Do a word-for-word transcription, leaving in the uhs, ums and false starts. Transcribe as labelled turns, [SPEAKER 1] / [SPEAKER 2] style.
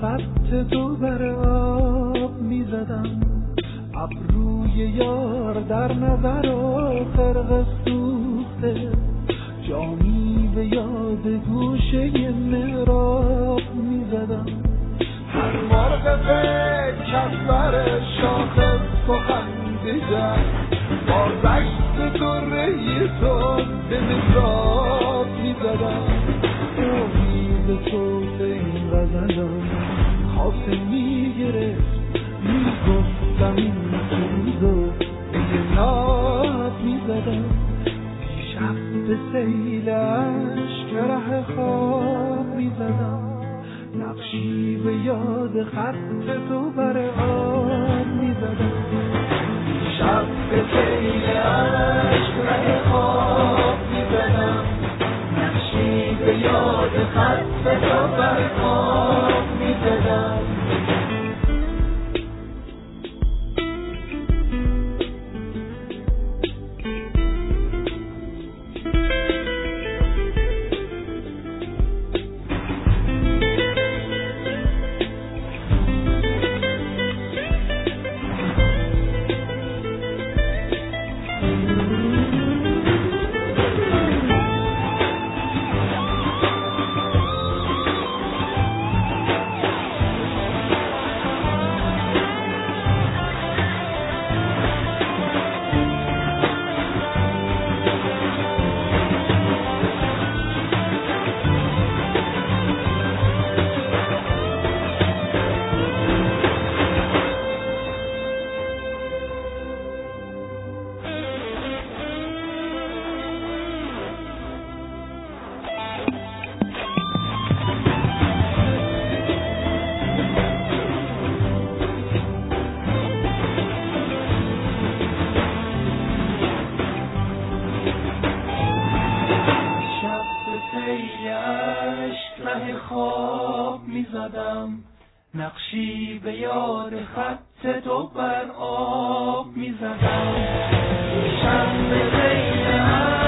[SPEAKER 1] خط تو بر آب می زدم، ابروی یار در نظر و خرق سوخته، جامی به یاد گوشه محراب می زدم. هر مرغ فکر از بر شاخه سخن دیدم، بازشت دره تو به مزراب می زدم. امید تو به این غزلم خاصه می گرفت، می گفتم این سوزو به یه ناب می زدم. شب به سیل عشق ره خواب می زدم، نقشی به یاد خط تو بر آب می زدم. شب به سیل عشق ره خواب می زدم، نقشی به یاد خط تو بر آب می زدم. نقشی به یاد خط تو بر آب می زدم. شب به